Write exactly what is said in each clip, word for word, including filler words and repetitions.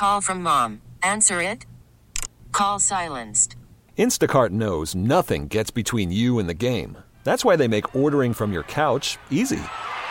Call from mom. Answer it. Call silenced. Instacart knows nothing gets between you and the game. That's why they make ordering from your couch easy.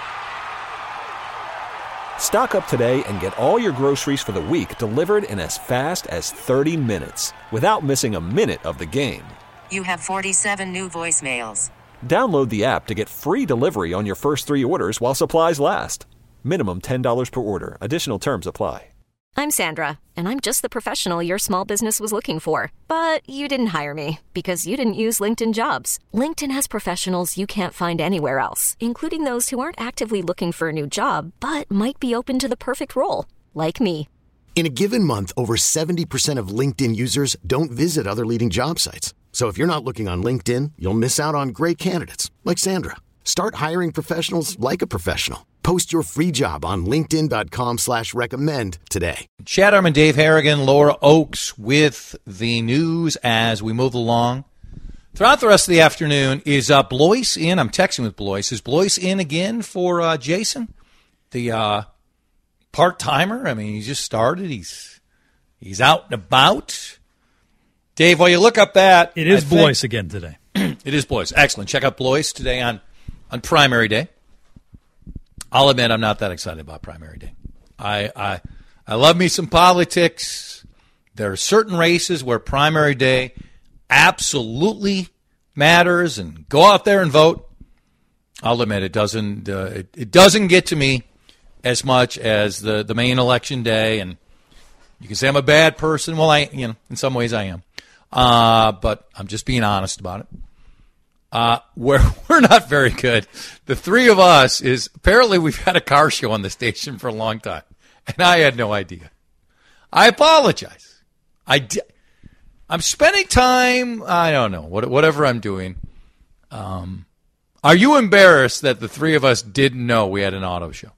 Stock up today and get all your groceries for the week delivered in as fast as thirty minutes without missing a minute of the game. You have forty-seven new voicemails. Download the app to get free delivery on your first three orders while supplies last. Minimum ten dollars per order. Additional terms apply. I'm Sandra, and I'm just the professional your small business was looking for. But you didn't hire me because you didn't use LinkedIn Jobs. LinkedIn has professionals you can't find anywhere else, including those who aren't actively looking for a new job, but might be open to the perfect role, like me. In a given month, over seventy percent of LinkedIn users don't visit other leading job sites. So if you're not looking on LinkedIn, you'll miss out on great candidates like Sandra. Start hiring professionals like a professional. Post your free job on linkedin.com slash recommend today. Chad Harmon, Dave Harrigan, Laura Oakes with the news as we move along. Throughout the rest of the afternoon, is uh, Blois in? I'm texting with Blois. Is Blois in again for uh, Jason? The uh, part-timer? I mean, he just started. He's he's out and about. Dave, while you look up that. It is I Blois think, again today. It is Blois. Excellent. Check out Blois today on, on primary day. I'll admit I'm not that excited about primary day. I, I I love me some politics. There are certain races where primary day absolutely matters, and go out there and vote. I'll admit it doesn't uh, it, it doesn't get to me as much as the, the main election day. And you can say I'm a bad person. Well, I you know in some ways I am, uh, but I'm just being honest about it. Uh, where we're not very good. The three of us is apparently we've had a car show on the station for a long time, and I had no idea. I apologize. I di- I'm spending time. I don't know what whatever I'm doing. Um, are you embarrassed that the three of us didn't know we had an auto show?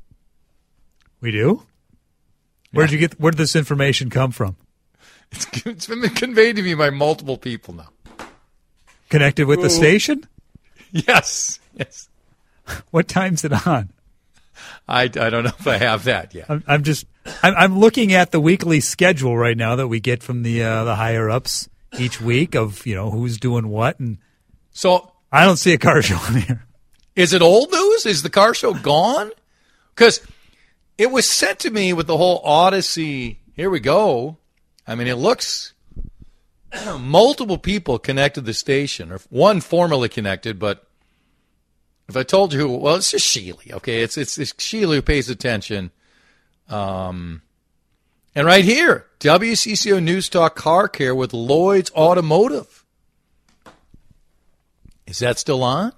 We do. Where did you get? Where did this information come from? It's, it's been conveyed to me by multiple people now. Connected with the station? Yes. Yes. What time's it on? I, I don't know if I have that yet. I'm, I'm just I'm, I'm looking at the weekly schedule right now that we get from the uh, the higher ups each week of you know who's doing what, and so I don't see a car show on here. Is it old news? Is the car show gone? Because it was sent to me with the whole Odyssey. Here we go. I mean, it looks. Multiple people connected to the station, or one formerly connected, but if I told you who, well, it's just Sheely, okay? It's it's, it's Sheely who pays attention. Um, and right here, W C C O News Talk Car Care with Lloyd's Automotive. Is that still on?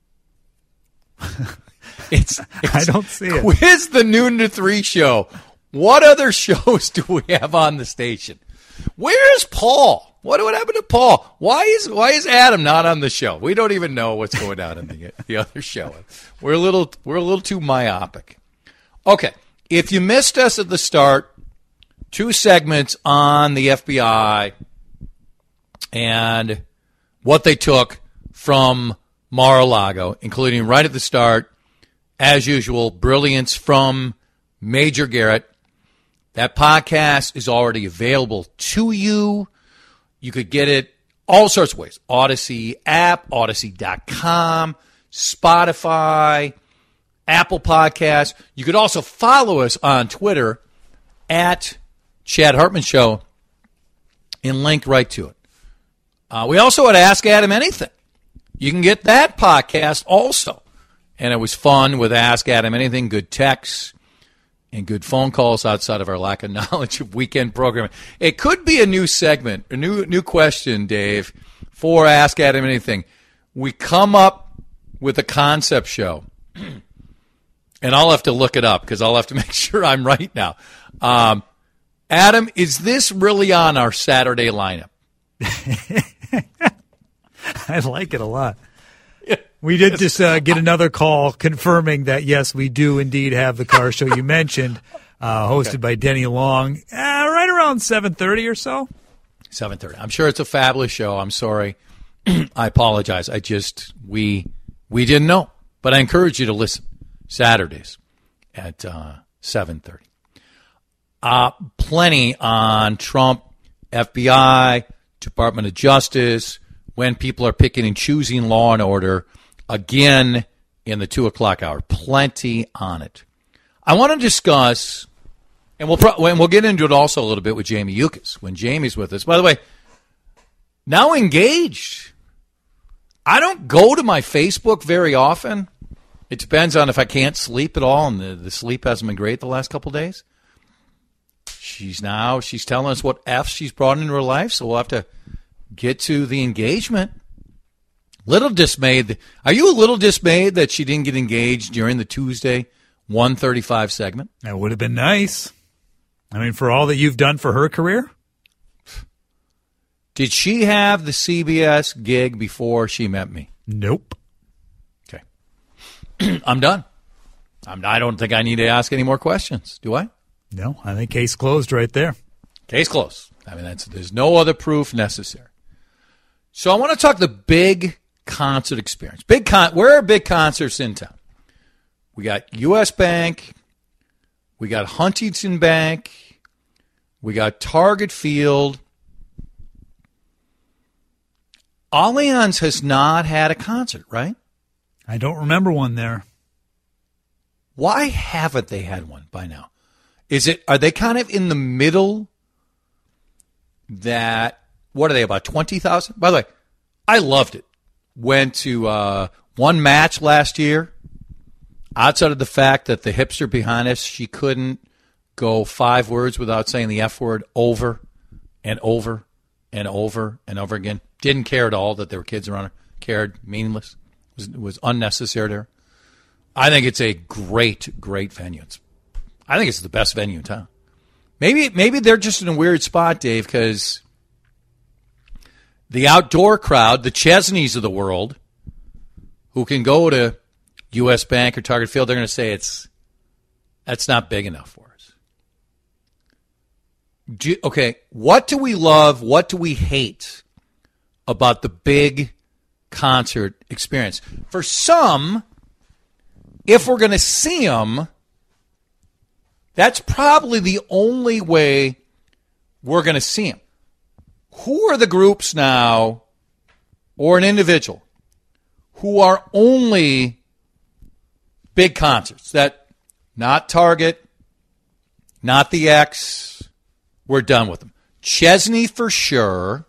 it's, it's I don't see it. Quiz the noon to three show. What other shows do we have on the station? Where's Paul? What what happened to Paul? Why is why is Adam not on the show? We don't even know what's going on in the the other show. We're a little we're a little too myopic. Okay, if you missed us at the start, two segments on the F B I and what they took from Mar-a-Lago, including right at the start, as usual, brilliance from Major Garrett. That podcast is already available to you. You could get it all sorts of ways. Odyssey app, odyssey dot com, Spotify, Apple Podcasts. You could also follow us on Twitter at Chad Hartman Show and link right to it. Uh, we also had Ask Adam Anything. You can get that podcast also. And it was fun with Ask Adam Anything, good texts and good phone calls outside of our lack of knowledge of weekend programming. It could be a new segment, a new new question, Dave, for Ask Adam Anything. We come up with a concept show, and I'll have to look it up because I'll have to make sure I'm right now. Um, Adam, is this really on our Saturday lineup? I like it a lot. We did just uh, get another call confirming that, yes, we do indeed have the car show you mentioned, uh, hosted okay. by Denny Long, uh, right around seven thirty or so. seven thirty. I'm sure it's a fabulous show. I'm sorry. I apologize. I just, we we didn't know. But I encourage you to listen Saturdays at uh, seven thirty. uh, plenty on Trump, F B I, Department of Justice, when people are picking and choosing law and order, again in the two o'clock hour. Plenty on it. I want to discuss, and we'll pro- and we'll get into it also a little bit with Jamie Yuccas when Jamie's with us. By the way, now engaged. I don't go to my Facebook very often. It depends on if I can't sleep at all, and the, the sleep hasn't been great the last couple of days. She's now, she's telling us what F she's brought into her life, so we'll have to get to the engagement. Little dismayed. Are you a little dismayed that she didn't get engaged during the Tuesday one thirty-five segment? That would have been nice. I mean, for all that you've done for her career. Did she have the C B S gig before she met me? Nope. Okay. I'm done. I'm, I don't think I need to ask any more questions, do I? No, I think case closed right there. Case closed. I mean, that's, there's no other proof necessary. So I want to talk the big concert experience. Big con. Where are big concerts in town? We got U S Bank. We got Huntington Bank. We got Target Field. Allianz has not had a concert, right? I don't remember one there. Why haven't they had one by now? Is it, are they kind of in the middle that, what are they, about twenty thousand? By the way, I loved it. Went to uh, one match last year. Outside of the fact that the hipster behind us, she couldn't go five words without saying the F word over and over and over and over again. Didn't care at all that there were kids around her. Cared, meaningless. Was was unnecessary to her. I think it's a great, great venue. It's, I think it's the best venue in town. Maybe maybe they're just in a weird spot, Dave, because the outdoor crowd, the Chesneys of the world, who can go to U S Bank or Target Field, they're going to say it's that's not big enough for us. Do, okay, what do we love? What do we hate about the big concert experience? For some, if we're going to see them, that's probably the only way we're going to see them. Who are the groups now, or an individual, who are only big concerts? That not Target, not the X. We're done with them. Chesney for sure.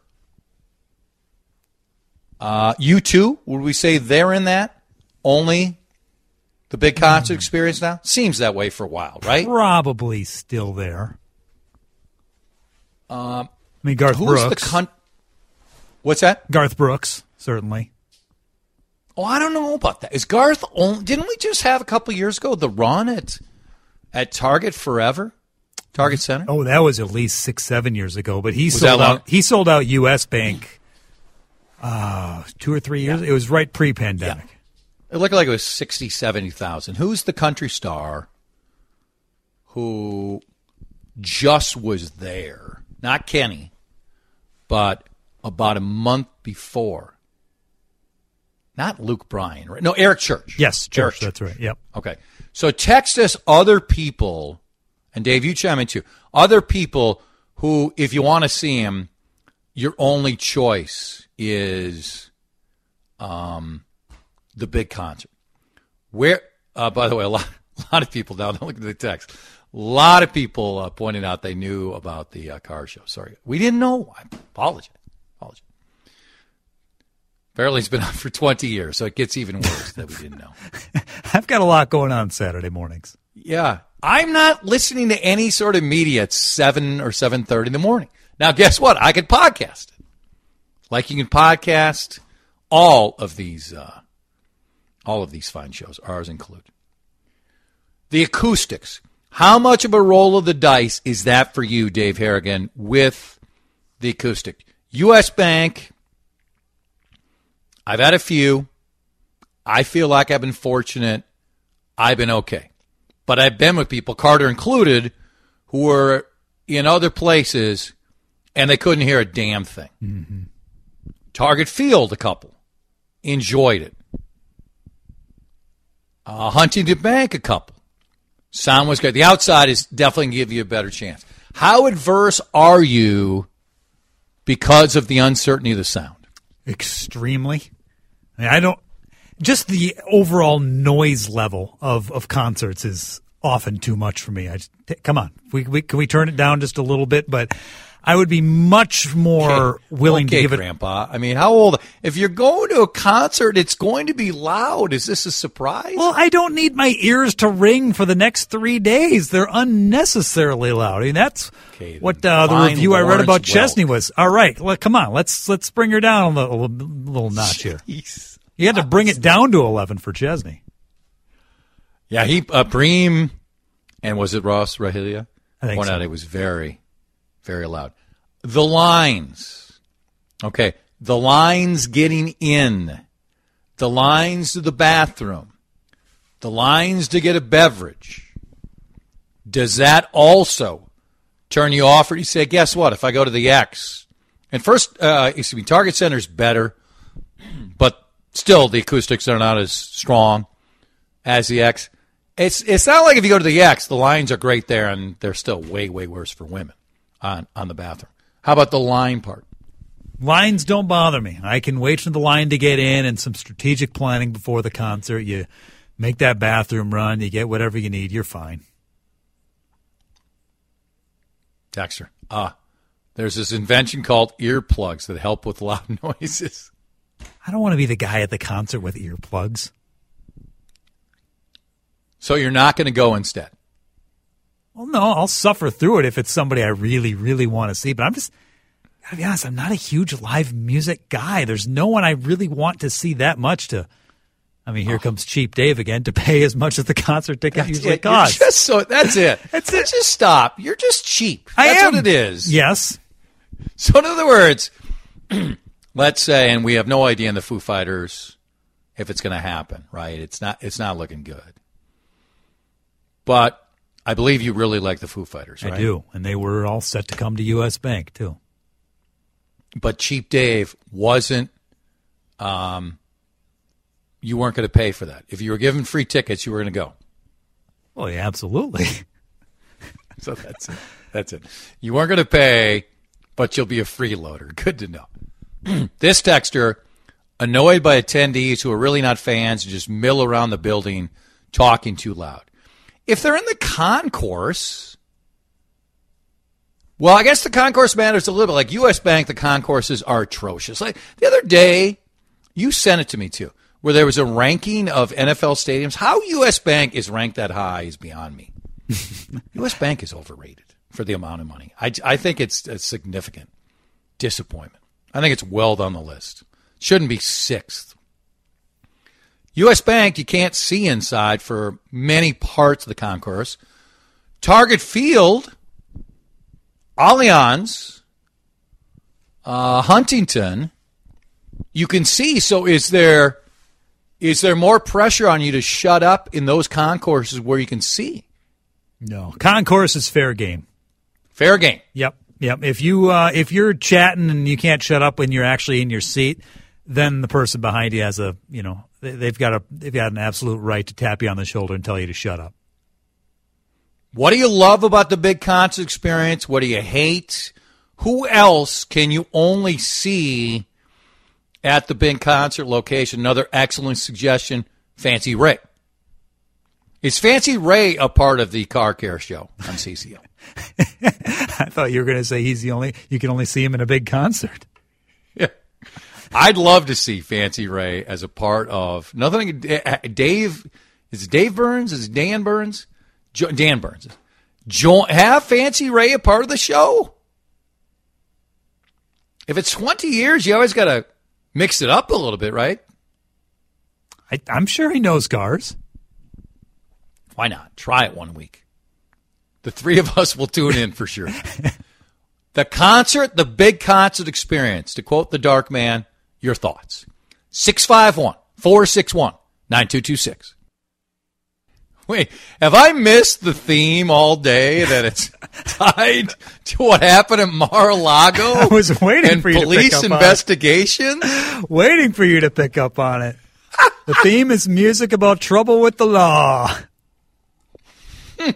Uh, U two, would we say they're in that? Only the big concert experience now? Seems that way for a while, right? Probably still there. Um, I mean, Garth who's Brooks. The con- What's that? Garth Brooks, certainly. Oh, I don't know about that. Is Garth only, didn't we just have a couple years ago the run at at Target Forever? Target Center? Oh, that was at least six, seven years ago. But he Was sold that long? out. He sold out U S Bank uh, two or three years. Yeah. It was right pre-pandemic. Yeah. It looked like it was sixty, seventy thousand. Who's the country star who just was there? Not Kenny, but about a month before. Not Luke Bryan, right? No, Eric Church. Yes, Eric Church. That's right. Yep. Okay. So text us other people, and Dave, you chime in too, other people who, if you want to see them, your only choice is um, the big concert. Where, uh, by the way, a lot, a lot of people now, don't look at the text, a lot of people uh, pointed out they knew about the uh, car show. Sorry. We didn't know. I apologize. Apologize. Apparently it's been on for twenty years, so it gets even worse that we didn't know. I've got a lot going on Saturday mornings. Yeah. I'm not listening to any sort of media at seven or seven thirty in the morning. Now, guess what? I could podcast it. Like you can podcast all of these uh, all of these fine shows, ours included. The acoustics. How much of a roll of the dice is that for you, Dave Harrigan, with the acoustic? U S Bank, I've had a few. I feel like I've been fortunate. I've been okay. But I've been with people, Carter included, who were in other places, and they couldn't hear a damn thing. Mm-hmm. Target Field, a couple. Enjoyed it. Uh, Huntington Bank, a couple. Sound was great. The outside is definitely going to give you a better chance. How adverse are you because of the uncertainty of the sound? Extremely. I mean, I don't. Just the overall noise level of, of concerts is often too much for me. I just, come on, we, we, can we turn it down just a little bit? But I would be much more okay. willing okay, to give it. Grandpa. I mean, how old? If you're going to a concert, it's going to be loud. Is this a surprise? Well, I don't need my ears to ring for the next three days. They're unnecessarily loud. I mean, that's okay, what uh, the review Lawrence I read about Welk. Chesney was. All right, well, come on, let's let's bring her down a little, a little notch here. Jeez. You had to bring it down to eleven for Chesney. Yeah, he uh, Bream, and was it Ross Rahilia? I think pointed so. out it was very, very loud. The lines, okay, the lines getting in, the lines to the bathroom, the lines to get a beverage. Does that also turn you off, or do you say, guess what? If I go to the X, and first, uh, excuse me, Target Center's better, but still, the acoustics are not as strong as the X. It's it's not like if you go to the X, the lines are great there, and they're still way, way worse for women on, on the bathroom. How about the line part? Lines don't bother me. I can wait for the line to get in and some strategic planning before the concert. You make that bathroom run. You get whatever you need. You're fine. Dexter, ah, uh, there's this invention called earplugs that help with loud noises. I don't want to be the guy at the concert with earplugs. So you're not going to go instead? Well, no, I'll suffer through it if it's somebody I really, really want to see. But I'm just, gotta be honest, I'm not a huge live music guy. There's no one I really want to see that much to. I mean, here oh. comes Cheap Dave again to pay as much as the concert ticket that's usually it. costs. You're just so that's it. That's it. Just stop. You're just cheap. I That's am. what it is. Yes. So in other words, let's say, and we have no idea in the Foo Fighters if it's going to happen, right? It's not. It's not looking good. But I believe you really like the Foo Fighters, right? I do, and they were all set to come to U S Bank too. But Cheap Dave wasn't. Um, you weren't going to pay for that. If you were given free tickets, you were going to go. Well, yeah, absolutely. So that's it. That's it. You weren't going to pay, but you'll be a freeloader. Good to know. This texter, annoyed by attendees who are really not fans and just mill around the building talking too loud. If they're in the concourse, well, I guess the concourse matters a little bit. Like U S Bank, the concourses are atrocious. Like the other day, you sent it to me too, where there was a ranking of N F L stadiums. How U S Bank is ranked that high is beyond me. U S Bank is overrated for the amount of money. I, I think it's a significant disappointment. I think it's well on the list. Shouldn't be sixth. U S Bank, you can't see inside for many parts of the concourse. Target Field, Allianz, uh, Huntington, you can see. So is there is there more pressure on you to shut up in those concourses where you can see? No. Concourse is fair game. Fair game. Yep. Yep. If you uh, if you're chatting and you can't shut up when you're actually in your seat, then the person behind you has a, you know, they've got a they've got an absolute right to tap you on the shoulder and tell you to shut up. What do you love about the big concert experience? What do you hate? Who else can you only see at the big concert location? Another excellent suggestion, Fancy Ray. Is Fancy Ray a part of the car care show on C C O? I thought you were going to say he's the only, you can only see him in a big concert. Yeah. I'd love to see Fancy Ray as a part of nothing. Dave, is it Dave Burns? Is it Dan Burns? Jo, Dan Burns. Jo, have Fancy Ray a part of the show. If it's twenty years, you always got to mix it up a little bit, right? I, I'm sure he knows cars. Why not? Try it one week. The three of us will tune in for sure. The concert, the big concert experience. To quote the Dark Man, your thoughts. six five one, four six one, nine two two six. Wait, have I missed the theme all day that it's tied to what happened at Mar-a-Lago? I was waiting and for you to pick up investigation? on it. Waiting for you to pick up on it. The theme is music about trouble with the law.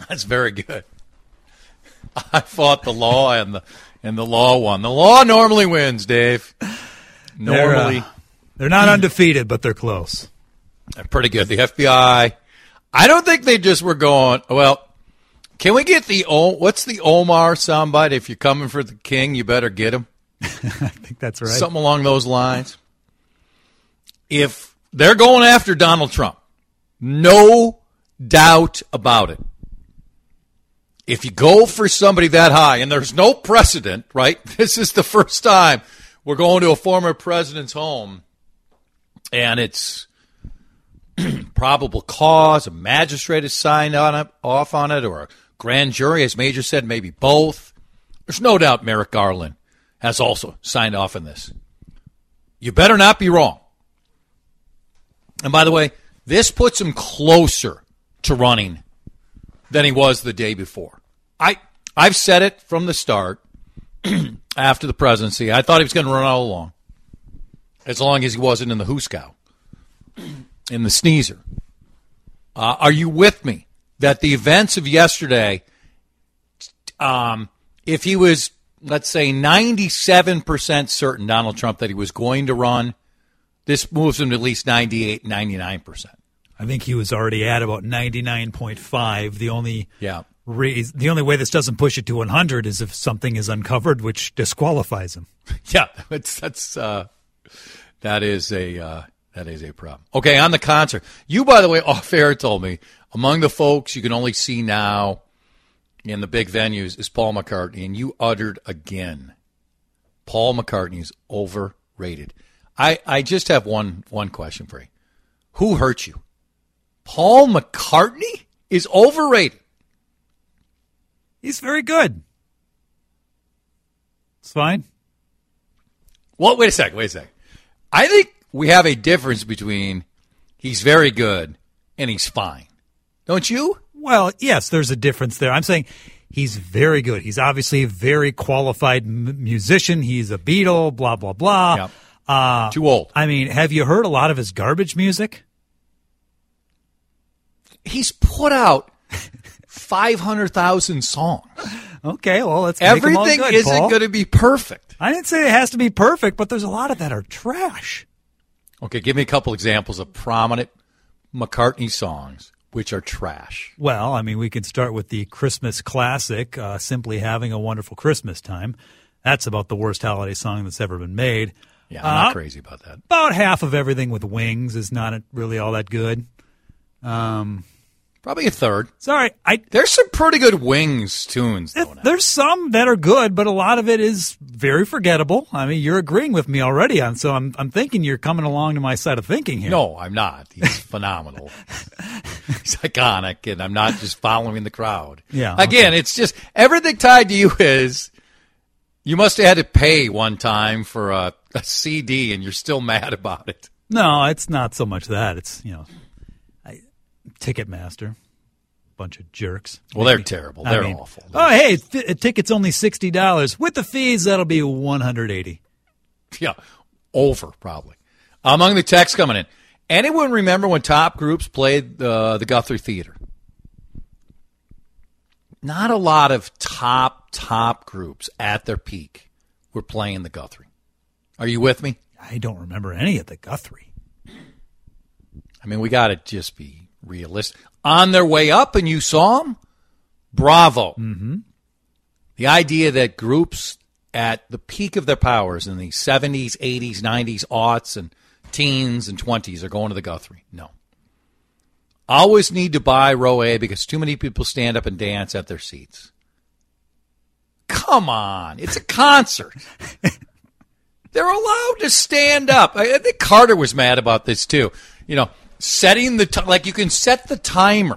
That's very good. I fought the law, and the and the law won. The law normally wins, Dave. Normally. They're, uh, they're not undefeated, but they're close. They're pretty good. The F B I, I don't think they just were going, well, can we get the, what's the Omar soundbite? If you're coming for the king, you better get him. I think that's right. Something along those lines. If they're going after Donald Trump, no doubt about it. If you go for somebody that high, and there's no precedent, right? This is the first time we're going to a former president's home, and it's probable cause, a magistrate has signed on it, off on it, or a grand jury, as Major said, maybe both. There's no doubt Merrick Garland has also signed off on this. You better not be wrong. And by the way, this puts him closer to running than he was the day before. I, I've said it from the start after the presidency. I thought he was going to run all along, as long as he wasn't in the Hooskow, in the sneezer. Uh, are you with me that the events of yesterday, um, if he was, let's say, ninety-seven percent certain, Donald Trump, that he was going to run, this moves him to at least ninety-eight, ninety-nine percent. I think he was already at about ninety-nine point five. The only yeah. re- the only way this doesn't push it to one hundred is if something is uncovered, which disqualifies him. Yeah, it's, that's uh, that is a uh, that is a problem. Okay, on the concert, you, by the way, off air told me among the folks you can only see now in the big venues is Paul McCartney, and you uttered again, Paul McCartney's overrated. I, I just have one one question for you. Who hurt you? Paul McCartney is overrated. He's very good. It's fine. Well, wait a second, wait a second. I think we have a difference between he's very good and he's fine. Don't you? Well, yes, there's a difference there. I'm saying he's very good. He's obviously a very qualified m- musician. He's a Beatle, blah, blah, blah. Yep. Uh, Too old. I mean, have you heard a lot of his garbage music? He's put out five hundred thousand songs. Okay, well, let's Everything make them all good, isn't Paul. going to be perfect. I didn't say it has to be perfect, but there's a lot of that are trash. Okay, give me a couple examples of prominent McCartney songs which are trash. Well, I mean, we can start with the Christmas classic, uh, Simply Having a Wonderful Christmas Time. That's about the worst holiday song that's ever been made. Yeah, I'm not uh, crazy about that. About half of Everything with Wings is not really all that good. Um, Probably a third. Sorry, I There's some pretty good Wings tunes, though. Now. There's some that are good, but a lot of it is very forgettable. I mean, you're agreeing with me already on, so I'm I'm thinking you're coming along to my side of thinking here. No, I'm not. He's phenomenal. He's iconic, and I'm not just following the crowd. Yeah. Again, okay. It's just everything tied to you is you must have had to pay one time for a, a C D, and you're still mad about it. No, it's not so much that. It's, you know, I, Ticketmaster. Bunch of jerks. Well, Maybe. they're terrible. They're I mean, awful. Oh, hey, th- a ticket's only sixty dollars. With the fees, that'll be one hundred eighty dollars. Yeah, over probably. Among the texts coming in, anyone remember when top groups played uh, the Guthrie Theater? Not a lot of top, top groups at their peak were playing the Guthrie. Are you with me? I don't remember any of the Guthrie. I mean, we got to just be realistic. On their way up and you saw them, bravo. Mm-hmm. The idea that groups at the peak of their powers in the seventies, eighties, nineties, aughts, and teens and twenties are going to the Guthrie. No. Always need to buy row A because too many people stand up and dance at their seats. Come on. It's a concert. They're allowed to stand up. I think Carter was mad about this too. You know, setting the t- like you can set the timer.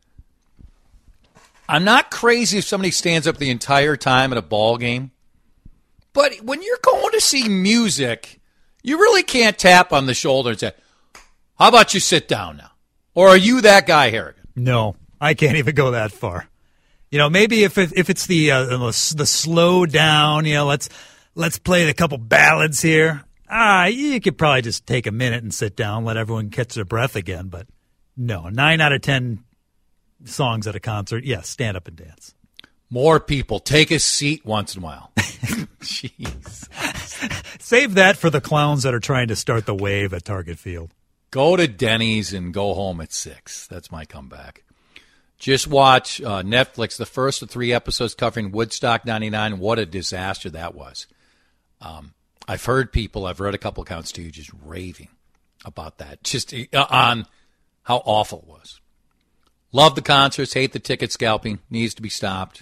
I'm not crazy if somebody stands up the entire time at a ball game, but when you're going to see music, you really can't tap on the shoulder and say, "How about you sit down now?" Or are you that guy, Harrigan? No, I can't even go that far. You know, maybe if it, if it's the uh, the slow down, you know, let's let's play a couple ballads here. Ah, you could probably just take a minute and sit down, let everyone catch their breath again. But no, nine out of ten songs at a concert, yes, stand up and dance. More people. Take a seat once in a while. Jeez. Save that for the clowns that are trying to start the wave at Target Field. Go to Denny's and go home at six. That's my comeback. Just watch uh, Netflix, the first of three episodes covering Woodstock ninety-nine. What a disaster that was. Um, I've heard people, I've read a couple accounts too, just raving about that, just uh, on how awful it was. Love the concerts, hate the ticket scalping, needs to be stopped.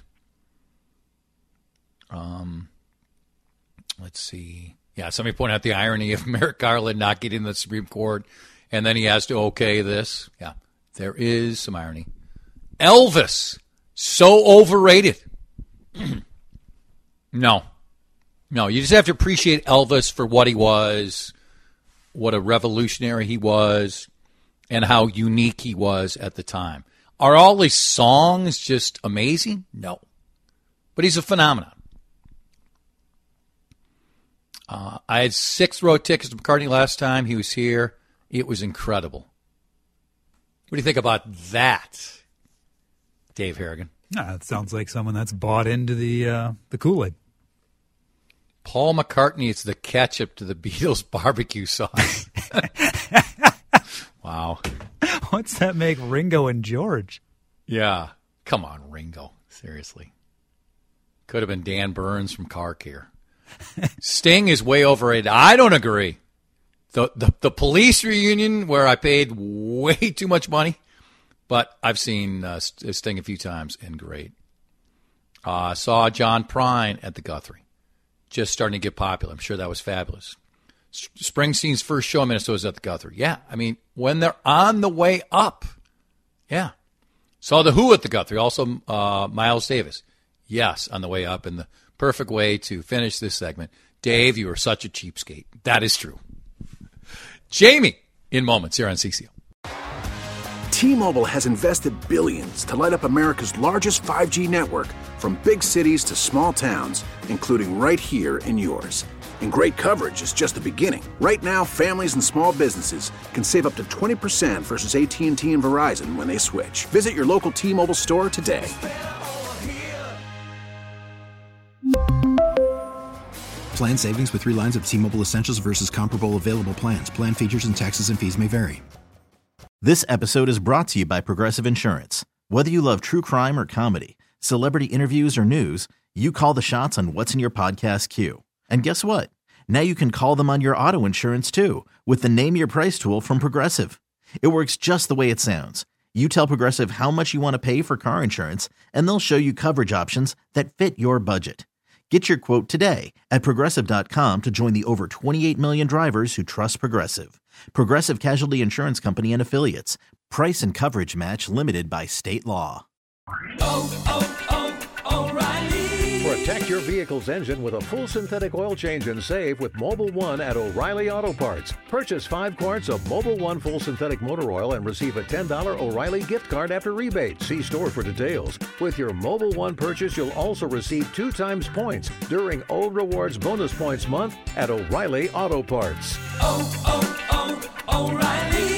Um, let's see. Yeah, somebody pointed out the irony of Merrick Garland not getting the Supreme Court, and then he has to okay this. Yeah, there is some irony. Elvis, so overrated. No. No, you just have to appreciate Elvis for what he was, what a revolutionary he was, and how unique he was at the time. Are all his songs just amazing? No. But he's a phenomenon. Uh, I had six row tickets to McCartney last time he was here. It was incredible. What do you think about that, Dave Harrigan? Nah, it sounds like someone that's bought into the uh, the Kool-Aid. Paul McCartney is the ketchup to the Beatles barbecue sauce. Wow. What's that make Ringo and George? Yeah. Come on, Ringo. Seriously. Could have been Dan Burns from Car Care. Sting is way overrated. I don't agree. The, the the police reunion where I paid way too much money, but I've seen uh, Sting a few times and great. I uh, saw John Prine at the Guthrie. Just starting to get popular. I'm sure that was fabulous. S- Springsteen's first show in Minnesota was at the Guthrie. Yeah, I mean, when they're on the way up. Yeah. Saw The Who at the Guthrie. Also, uh, Miles Davis. Yes, on the way up. And the perfect way to finish this segment. Dave, you are such a cheapskate. That is true. Jamie, in moments here on C C O. T-Mobile has invested billions to light up America's largest five G network, from big cities to small towns, including right here in yours. And great coverage is just the beginning. Right now, families and small businesses can save up to twenty percent versus A T and T and Verizon when they switch. Visit your local T-Mobile store today. Plan savings with three lines of T-Mobile Essentials versus comparable available plans. Plan features and taxes and fees may vary. This episode is brought to you by Progressive Insurance. Whether you love true crime or comedy, celebrity interviews or news, you call the shots on what's in your podcast queue. And guess what? Now you can call them on your auto insurance too with the Name Your Price tool from Progressive. It works just the way it sounds. You tell Progressive how much you want to pay for car insurance, and they'll show you coverage options that fit your budget. Get your quote today at Progressive dot com to join the over twenty-eight million drivers who trust Progressive. Progressive Casualty Insurance Company and Affiliates. Price and coverage match limited by state law. Oh, oh, oh, O'Reilly. Protect your vehicle's engine with a full synthetic oil change and save with Mobil one at O'Reilly Auto Parts. Purchase five quarts of Mobil one full synthetic motor oil and receive a ten dollars O'Reilly gift card after rebate. See store for details. With your Mobil one purchase, you'll also receive two times points during O Rewards Bonus Points Month at O'Reilly Auto Parts. Oh, oh, oh, O'Reilly